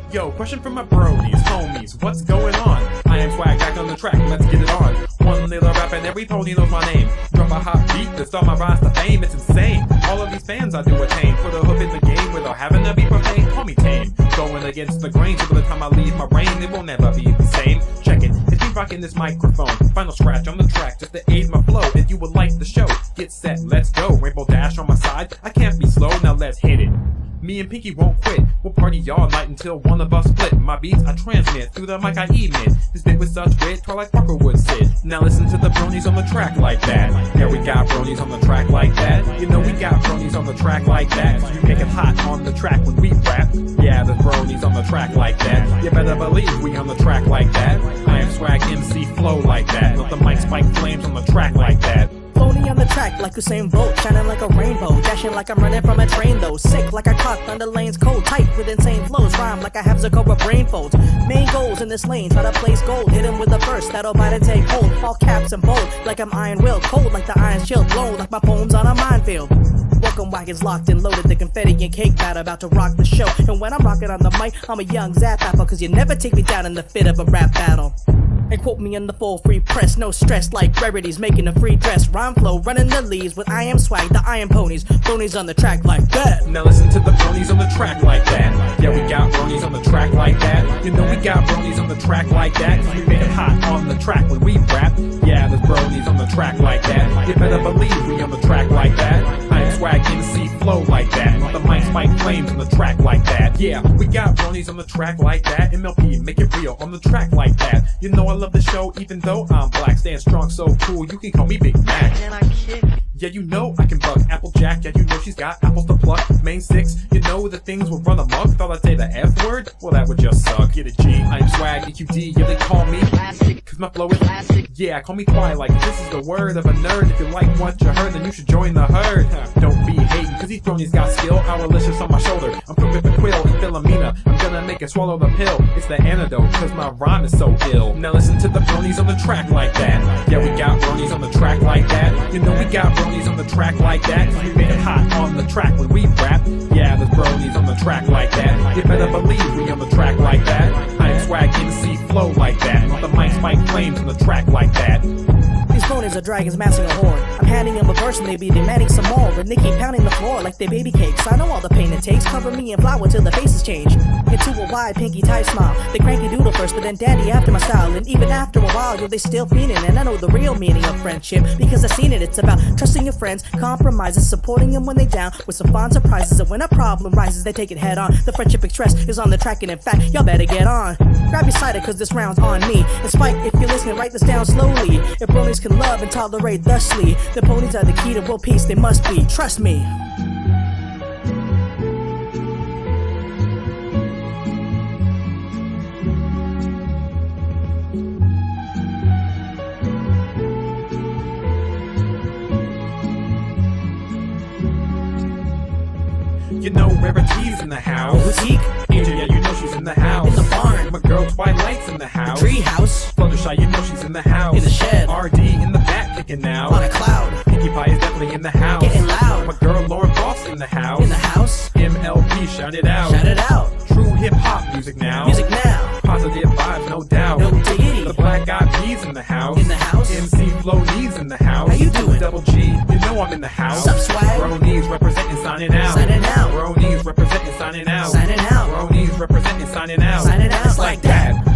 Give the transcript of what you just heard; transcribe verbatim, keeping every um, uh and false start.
Yo, question from my bronies, homies, what's going on? I am Swag back on the track, let's get it on. One little rap and every pony knows my name. Drop a hot beat to start my rise to fame, it's insane. All of these fans I do attain, put a hook in the game without having to be profane. Call me tame, going against the grain, so by the time I leave my brain, it will never be the same. Check it, it's me rocking this microphone. Final scratch on the track just to aid my flow. If you would like the show, get set, let's go. Rainbow Dash on my side, I can't be slow, now let's hit it. Me and Pinky won't quit, we'll party all night until one of us split. My beats I transmit, through the mic I emit. This bit with such wit, Twilight Parker would sit. Now listen to the bronies on the track like that. Yeah, we got bronies on the track like that. You know we got bronies on the track like that. So you make it hot on the track when we rap. Yeah, there's bronies on the track like that. You better believe we on the track like that. I am Swag M C flow like that. Let the mic spike flames on the track like that. Floating on the track like Usain Bolt, shining like a rainbow, dashing like I'm running from a train though. Sick like I caught thunder lanes cold, tight with insane flows, rhyme like I have Zakoba brain folds. Main goals in this lane, try to place gold, hit him with a verse that'll bite and take hold. All caps and bold, like I'm Iron Will, cold like the iron shield, blown like my poems on a minefield. Welcome wagons locked and loaded, the confetti and cake batter about to rock the show. And when I'm rocking on the mic, I'm a young Zap Apple, cause you never take me down in the fit of a rap battle. And quote me in the full free press, no stress like rarities, making a free dress. Rhyme flow, running the leaves with I am Swag, the I am ponies. Ponies on the track like that. Now listen to the bronies on the track like that. Yeah, we got bronies on the track like that. You know we got bronies on the track like that. So we make it hot on the track when we rap. Yeah, there's bronies on the track like that. You better believe we on the track like that. I am Swag M C flow like that. Let the mic spike flames on the track like that. Yeah, we got bronies on the track like that. M L P, make it real on the track like that. You know I love the show even though I'm black. Stand strong, so cool, you can call me Big Mac. And I kick. Yeah, you know I can buck Applejack. Yeah, you know she's got apples to pluck. Main six, you know the things will run amok. Thought I'd say the F word? Well, that would just suck. Get it, G. I'm Swag, E Q D. Yeah, they call me Classic. cause my flow is Classic. Yeah, call me Twilight. This is the word of a nerd. If you like what you heard, then you should join the herd. Don't be hating, cause these bronies got skill. Owlicious on my shoulder. I'm quick with the quill and Philomena. I'm gonna make it swallow the pill. It's the antidote, cause my rhyme is so ill. Now listen to the bronies on the track like that. Yeah, we got bronies on the track like that. You know we got bronies on the track like that. So we make it hot on the track when we rap. Yeah, there's bronies on the track like that. You better believe we on the track like that. I am Swag M C flow like that. Let the mic spike flames on the track like that. These ponies are dragons massing a horn. I'm handing them a verse and they be demanding some more. But they keep pounding the floor like they baby cakes. I know all the pain it takes. Cover me in flour till the faces change into a wide pinky tight smile. They cranky doodle first, but then dandy after my style. And even after a while, yo, they still fiending. And I know the real meaning of friendship because I've seen it. It's about trusting your friends, compromises, supporting them when they down with some fun surprises. And when a problem rises, they take it head on. The friendship express is on the track, and in fact, y'all better get on. Grab your cider, cause this round's on me. And Spike, if you're listening, write this down slowly. If bronies can love and tolerate thusly, the ponies are the key to world peace, they must be, trust me. You know Rarity's in the house. Boutique, Angel, yeah, you know she's in the house. in the barn, My girl Twilight's in the house. tree house, Fluttershy, you know she's in the house. in the shed, R D in the back kicking out. on a cloud, Pinkie Pie is definitely in the house. getting loud, My girl Lauren Boss in the house. in the house, M L P, shout it out. shout it out, True hip hop music now. music now, Positive vibes, no doubt. no diggity, The Black Eyed Peas in the house. in the house, M C Flow Knees in the house. How you doing? Double G, you know I'm in the house. Sup, Swag? Bronies representing, signing out. Signing out. Bronies representing, signing out. signing out, Bronies representing, signing out. signing out, It's like that.